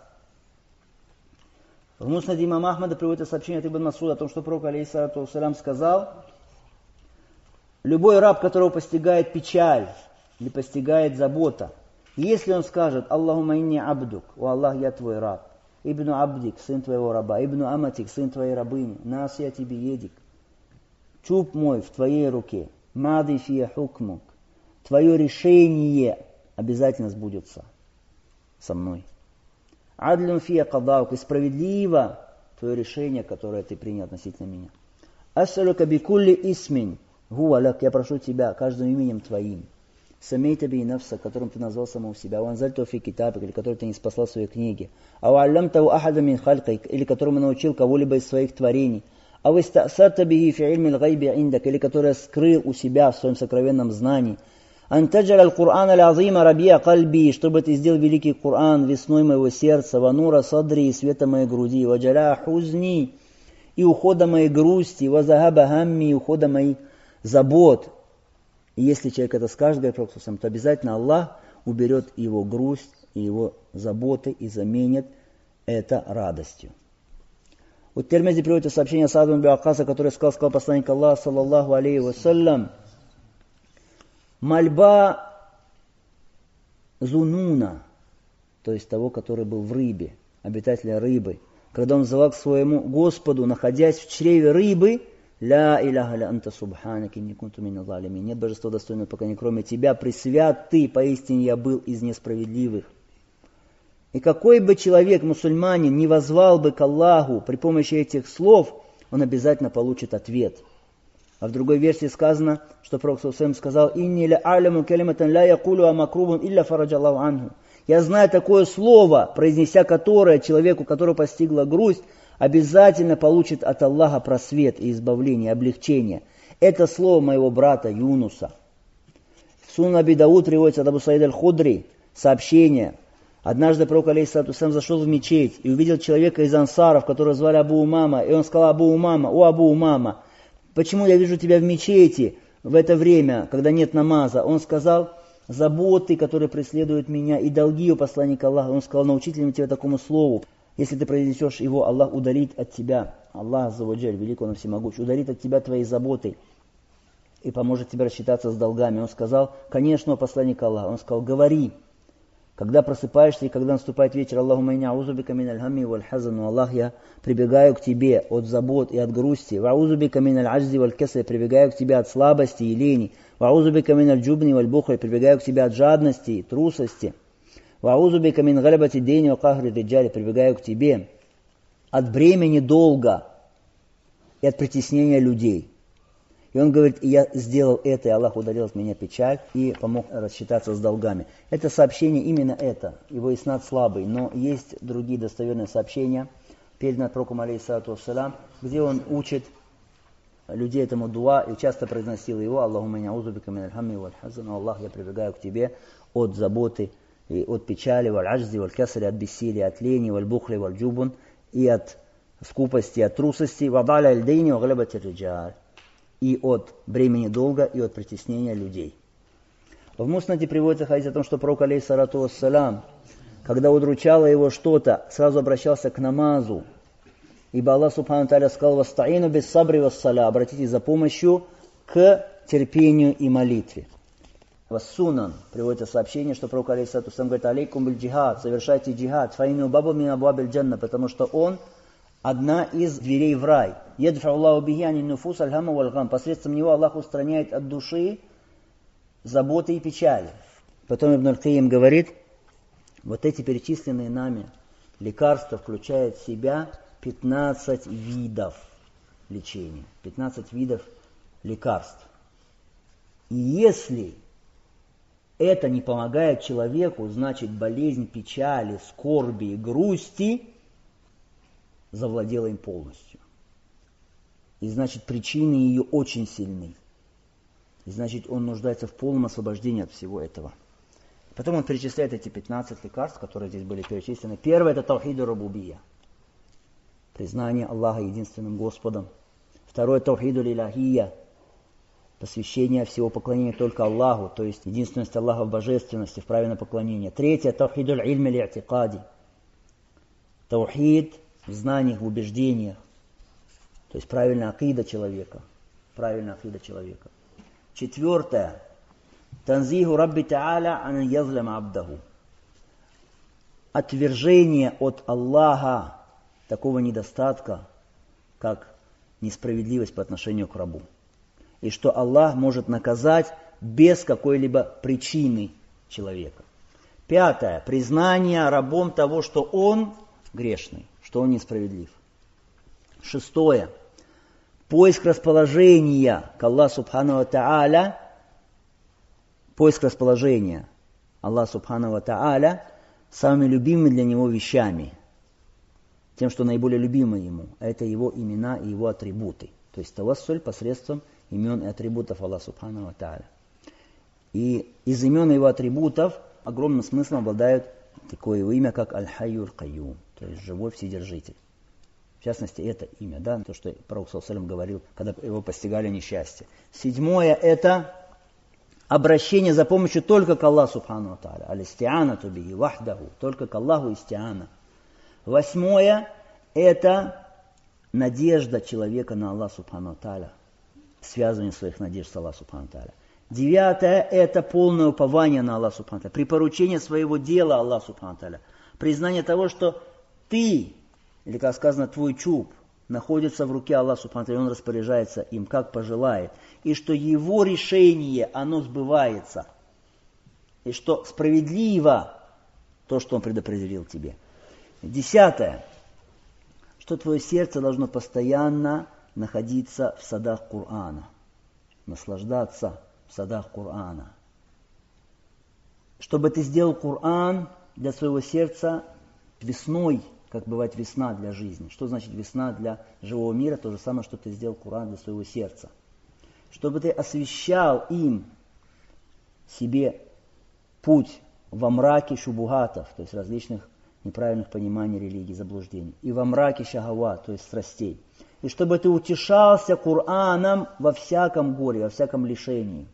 В Муснаде имама Ахмада приводится сообщение от Ибн Масуда о том, что пророк, алейхиссалату вассалям, сказал: любой раб, которого постигает печаль или постигает забота, если он скажет: «Аллахумма инни абдук», «О Аллах, я твой раб», «Ибну абдик», сын твоего раба, «Ибну аматик», сын твоей рабыни, «Нас я тебе едик», «Чуб мой в твоей руке», «Мади фия хукмук», твое решение обязательно сбудется со мной. «Адлюн фия кадаук», и справедливо твое решение, которое ты принял относительно меня. «Ассалюка бикулли исмин гуалак», я прошу тебя каждым именем твоим. «Самейта би нафса», которым ты назвал самого себя, «Ванзальту фи китабик», или который ты не спасал в своей книге, «Ау аллямтау ахада мин халькик», или которому научил кого-либо из своих творений, «Ау истасарта биhi фи ильмил гайби индак», или который скрыл у себя в своем сокровенном знании, «Антаджаль аль-Кур'ан аль-Азима рабия кальби», чтобы ты сделал великий Кур'ан весной моего сердца, «Ванура садри», света моей груди, «Ваджаля хузни», и ухода моей грусти, «Вазагаба хамми», и ухода моих забот. И если человек это скажет, говорит пророк, то обязательно Аллах уберет его грусть и его заботы и заменит это радостью. У Тирмизи приводится сообщение Саад ибн Вакаса, который сказал, сказал посланник Аллаха, саллаллаху алейхи вассалям: мольба Зунуна, то есть того, который был в рыбе, обитателя рыбы, когда он взывал к своему Господу, находясь в чреве рыбы: «Ля иляха ля анта субханаки инни кунту мина залимин», нет божества достойного поклонения, кроме тебя, пресвят ты, поистине я был из несправедливых. И какой бы человек, мусульманин, не воззвал бы к Аллаху при помощи этих слов, он обязательно получит ответ. А в другой версии сказано, что пророк сказал: «Инни ля аляму калиматан ля якулу амакрубун илля фараджаллаху анху». Я знаю такое слово, произнеся которое человеку, которого постигла грусть, обязательно получит от Аллаха просвет и избавление, облегчение. Это слово моего брата Юнуса. В Сунан Аби Дауд приводится от Абу Саида аль-Худри сообщение. Однажды пророк, алейхиссалату вассалям, зашел в мечеть и увидел человека из ансаров, которого звали Абу Умама. И он сказал: «Абу Умама, о Абу Умама, почему я вижу тебя в мечети в это время, когда нет намаза?» Он сказал: «Заботы, которые преследуют меня, и долги у посланника Аллаха». Он сказал: «Научите ли тебя такому слову? Если ты произнесешь его, Аллах удалит от тебя, Аллах Аззаваджаль, великий он всемогущий, удалит от тебя твои заботы и поможет тебе рассчитаться с долгами». Он сказал: «Конечно, о посланник Аллаха». Он сказал: «Говори, когда просыпаешься и когда наступает вечер: Аллахумма инни аузу бика миналь хамми валь хазан». Аллах, я прибегаю к тебе от забот и от грусти. «Ва аузу бика миналь аджзи валь касаль», прибегаю к тебе от слабости и лени. «Ва аузу бика миналь джубни валь бухль», прибегаю к тебе от жадности и трусости. «Ваузу бика мин галабати дейни ва кахри риджали», прибегаю к тебе от бремени долга и от притеснения людей. И он говорит, и я сделал это, и Аллах удалил от меня печаль и помог рассчитаться с долгами. Это сообщение именно это. Его иснад слабый, но есть другие достоверные сообщения, переданные пророком алейхиссалату вассалям, где он учит людей этому дуа и часто произносил его: «Аллахумма инна а'узу бика миналь хамми валь хазан». Аллах, я прибегаю к тебе от заботы и от печали, валь аджзи валь касри, от бессилия, от лени, валь бухли валь джубун, и от скупости, от трусости, вадаля аль-дейни ва галабати риджаль, и от бремени долга, и от притеснения людей. В муснаде приводится хадис о том, что пророк алейхиссалату вассалям, когда удручало его что-то, сразу обращался к намазу, ибо Аллах субхану тааля сказал: «Вастаину бис сабри вассаля», обратитесь за помощью к терпению и молитве. Вассунан приводится сообщение, что пророк алейхиссалату вассалям говорит: «Алейкум биль джихад», совершайте джихад, фаину бабу мин абуабиль джанна, потому что он одна из дверей в рай. Ядфа Аллаху бихи ани нуфус аль-хамма валь-гам. Посредством него Аллах устраняет от души заботы и печали. Потом Ибн аль-Кайим говорит, вот эти перечисленные нами лекарства включают в себя пятнадцать видов лечения, пятнадцать видов лекарств. И если это не помогает человеку, значит болезнь печали, скорби и грусти завладела им полностью. И значит причины ее очень сильны. И значит он нуждается в полном освобождении от всего этого. Потом он перечисляет эти пятнадцать лекарств, которые здесь были перечислены. Первое — это тавхид рубубия, признание Аллаха единственным Господом. Второе — тавхид илахия, посвящение всего поклонения только Аллаху, то есть единственность Аллаха в божественности, в правильном поклонении. Третье — тавхид иль-илм иль-и'тикади, тавхид в знаниях, в убеждениях, то есть правильная акида человека, правильная акида человека. Четвертое — танзиху Рабби Та'аля ан язлама абдаху, отвержение от Аллаха такого недостатка, как несправедливость по отношению к рабу, и что Аллах может наказать без какой-либо причины человека. Пятое — признание рабом того, что он грешный, что он несправедлив. Шестое — поиск расположения к Аллаху субхану ва тааля, поиск расположения Аллаха субхану ва тааля самыми любимыми для него вещами, тем, что наиболее любимо ему. Это его имена и его атрибуты. То есть тавассуль посредством имен и атрибутов Аллаха субхану ва тааля. И из имен и его атрибутов огромным смыслом обладают такое имя, как Аль-Хайюр Кайюм, то есть живой вседержитель. В частности, это имя, да, то, что пророк саллаллаху алейхи ва саллям говорил, когда его постигали несчастье. Седьмое — это обращение за помощью только к Аллаху субхану ва тааля. Аль-исти'анату бихи вахдаху, только к Аллаху исти'ана. Восьмое — это надежда человека на Аллаха субхану ва тааля, связывание своих надежд с Аллахом субхану ва тааля. Девятое — это полное упование на Аллаха субхану ва тааля, припоручение своего дела Аллаху субхану ва тааля, признание того, что ты, или, как сказано, твой чуб находится в руке Аллаха субхану ва тааля, он распоряжается им, как пожелает, и что его решение, оно сбывается, и что справедливо то, что он предопределил тебе. Десятое, что твое сердце должно постоянно находиться в садах Корана, наслаждаться в садах Корана. Чтобы ты сделал Коран для своего сердца весной, как бывает весна для жизни. Что значит весна для живого мира? То же самое, что ты сделал Коран для своего сердца. Чтобы ты освещал им себе путь во мраке шубухатов, то есть различных неправильных пониманий религии, заблуждений, и во мраке шахава, то есть страстей. И чтобы ты утешался Кораном во всяком горе, во всяком лишении.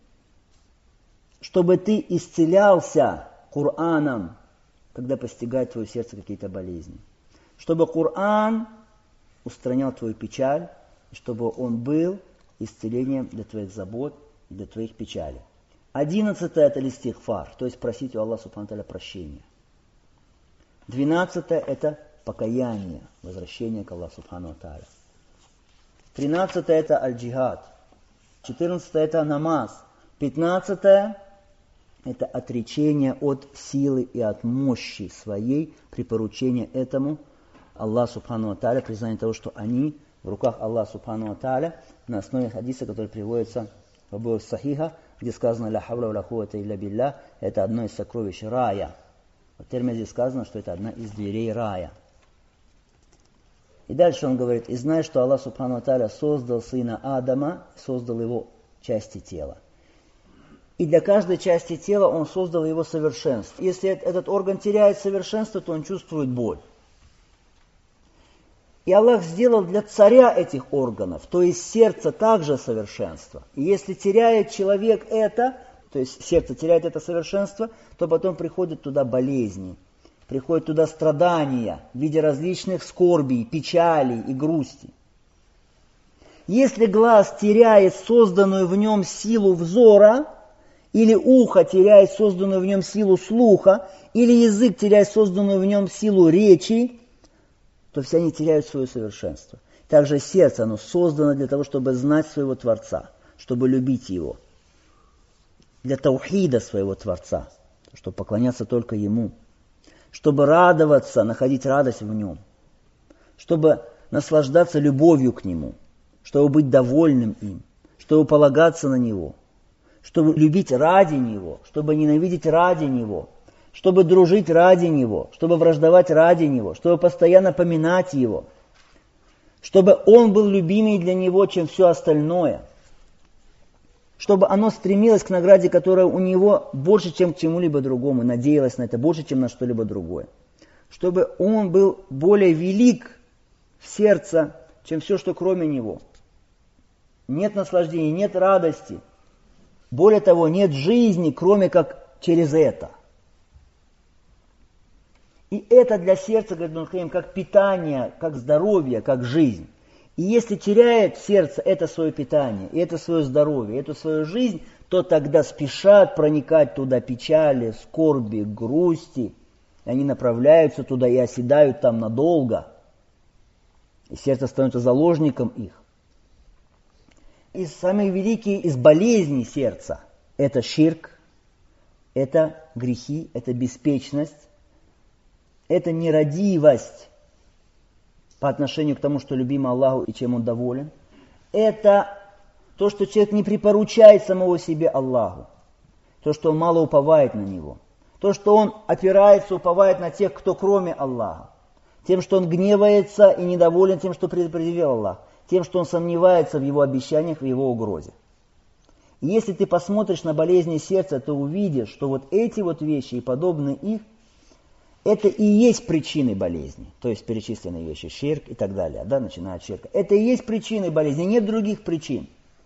Чтобы ты исцелялся Кораном, когда постигает твое сердце какие-то болезни. Чтобы Коран устранял твою печаль, и чтобы он был исцелением для твоих забот и для твоих печалей. Одиннадцатое — это листигфар, то есть просить у Аллаха субхану ва тааля прощения. Двенадцатое — это покаяние, возвращение к Аллаху субхану ва тааля. Тринадцатое — это аль-джихад. Четырнадцатое — это намаз. Пятнадцатое — это отречение от силы и от мощи своей, припоручение этому Аллаху субхану ва тааля, признание того, что они в руках Аллаха Субхану ва Тааля на основе хадиса, который приводится в Абу Сахиха, где сказано «Ля хавла ва ля куввата илля билля», это одно из сокровищ рая. В Тирмизи сказано, что это одна из дверей рая. И дальше он говорит, и знай, что Аллах Субхану ва Тааля создал сына Адама, создал его части тела. И для каждой части тела он создал его совершенство. Если этот орган теряет совершенство, то он чувствует боль. И Аллах сделал для царя этих органов, то есть сердце также совершенство. И если теряет человек это, то есть сердце теряет это совершенство, то потом приходят туда болезни, приходят туда страдания в виде различных скорбей, печалей и грусти. Если глаз теряет созданную в нем силу взора, или ухо теряет созданную в нем силу слуха, или язык теряет созданную в нем силу речи, то все они теряют свое совершенство. Также сердце, оно создано для того, чтобы знать своего Творца, чтобы любить Его. Для таухида своего Творца, чтобы поклоняться только Ему. Чтобы радоваться, находить радость в Нем. Чтобы наслаждаться любовью к Нему. Чтобы быть довольным им. Чтобы полагаться на Него. Чтобы любить ради Него. Чтобы ненавидеть ради Него. Чтобы дружить ради Него, чтобы враждовать ради Него, чтобы постоянно поминать Его, чтобы Он был любимее для Него, чем все остальное, чтобы оно стремилось к награде, которая у Него больше, чем к чему-либо другому, надеялось на это больше, чем на что-либо другое, чтобы Он был более велик в сердце, чем все, что кроме Него. Нет наслаждения, нет радости, более того, нет жизни, кроме как через это. И это для сердца, говорит Ибн Кайим, как питание, как здоровье, как жизнь. И если теряет сердце это свое питание, и это свое здоровье, эту свою жизнь, то тогда спешат проникать туда печали, скорби, грусти. И они направляются туда и оседают там надолго. И сердце становится заложником их. И самые великие из болезней сердца – это ширк, это грехи, это беспечность. Это нерадивость по отношению к тому, что любимо Аллаху и чем Он доволен. Это то, что человек не припоручает самого себе Аллаху. То, что он мало уповает на Него. То, что он опирается, уповает на тех, кто кроме Аллаха. Тем, что он гневается и недоволен тем, что предопределил Аллах. Тем, что он сомневается в Его обещаниях, в Его угрозе. И если ты посмотришь на болезни сердца, то увидишь, что вот эти вот вещи и подобные их, это и есть причины болезни, то есть перечисленные вещи, ширк и так далее, да, начиная от ширка. Это и есть причины болезни, нет других причин.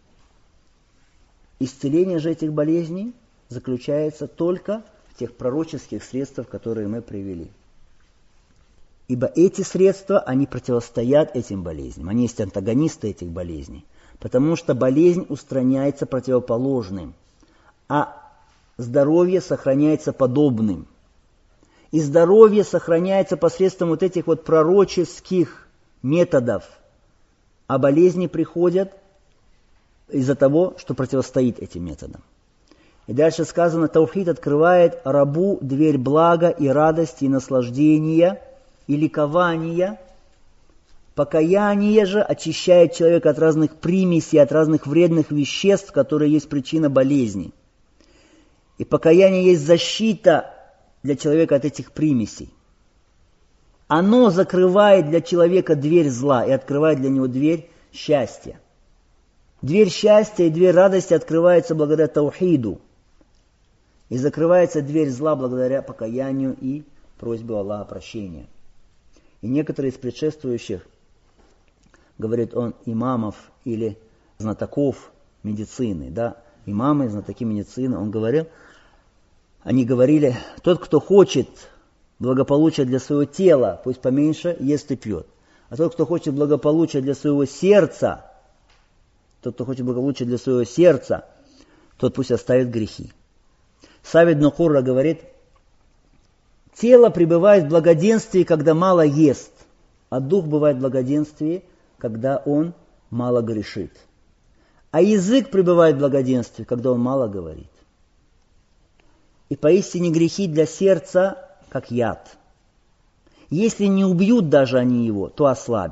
Исцеление же этих болезней заключается только в тех пророческих средствах, которые мы привели. Ибо эти средства, они противостоят этим болезням, они есть антагонисты этих болезней, потому что болезнь устраняется противоположным, а здоровье сохраняется подобным. И здоровье сохраняется посредством вот этих вот пророческих методов. А болезни приходят из-за того, что противостоит этим методам. И дальше сказано, таухид открывает рабу дверь блага и радости, и наслаждения, и ликования. Покаяние же очищает человека от разных примесей, от разных вредных веществ, которые есть причина болезни. И покаяние есть защита для человека от этих примесей. Оно закрывает для человека дверь зла и открывает для него дверь счастья. Дверь счастья и дверь радости открывается благодаря таухиду. И закрывается дверь зла благодаря покаянию и просьбе Аллаха прощения. И некоторые из предшествующих, говорит он, имамов или знатоков медицины, да, имамы, знатоки медицины, он говорил, они говорили, тот, кто хочет благополучия для своего тела, пусть поменьше ест и пьет. А тот, кто хочет благополучия для своего сердца, тот, кто хочет благополучия для своего сердца, тот пусть оставит грехи. Саид ибн Курра говорит, тело пребывает в благоденствии, когда мало ест, а дух бывает в благоденствии, когда он мало грешит. А язык пребывает в благоденствии, когда он мало говорит. И поистине грехи для сердца, как яд. Если не убьют даже они его, то ослабят.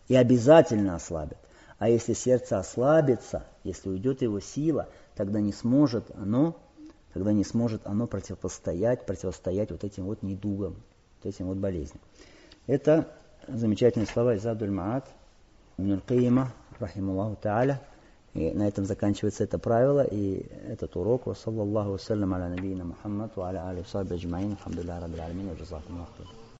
И обязательно ослабит. А если сердце ослабится, если уйдет его сила, тогда не сможет оно, тогда не сможет оно противостоять, противостоять вот этим вот недугам, вот этим вот болезням. Это замечательные слова из Задуль Маат Ибн аль-Кайима, рахималлаху та'аля. И на этом заканчивается это правило и этот урок. Ва саллаллаху ва саллям аля набийна Мухаммад ва аля алихи ва сахбихи аджмаин. Алхамдулиллахи раббил алямин ва джазакумуллаху хайран.